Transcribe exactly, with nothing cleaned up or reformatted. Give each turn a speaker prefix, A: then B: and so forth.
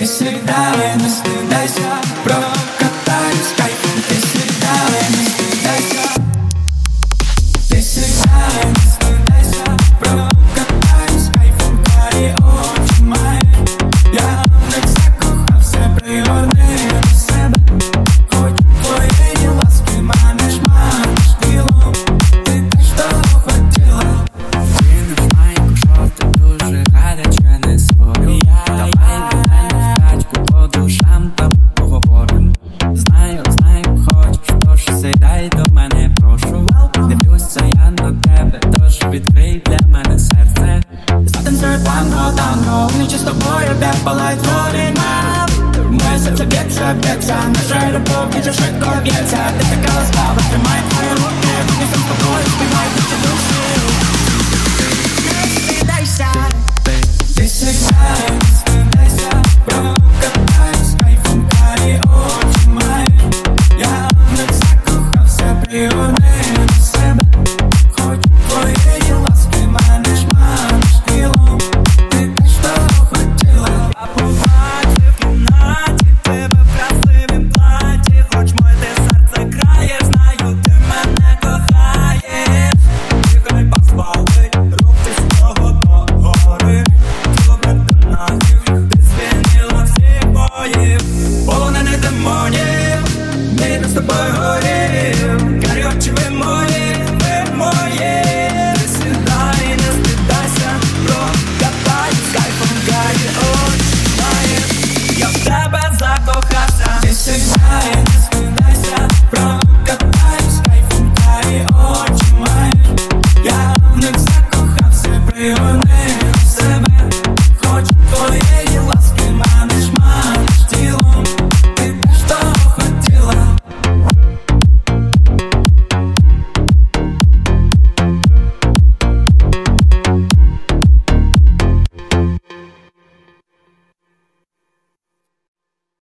A: Ты всегда не стыдайся, прокатаюсь с кайфом. Ты всегда не стыдайся. Ты всегда не стыдайся, прокатаюсь с кайфом. Твои очи мои, я так закохався, приверни до себе. Хочу твоєї ласки, маниш, маниш тілом. Ти те, що хотіла.
B: Ти не знаю, що ти дуже гаряче, не спорю. Давай візьмемо тачку по душам та поговорим. Знаю, знаю, хочеш, тож сідай до мене, прошу. Дивлюся я на тебе, тож відкрий для мене серце.
A: Затанцюй танго, танго, вночі з тобою, де палають горіна. Моє серце б'ється, б'ється, наша любов дуже швидко б'ється. Ти така ласкава, тримай твої руки, вони сам з тобою співають наші душі. Не стидайся, ти всегда не стидайся.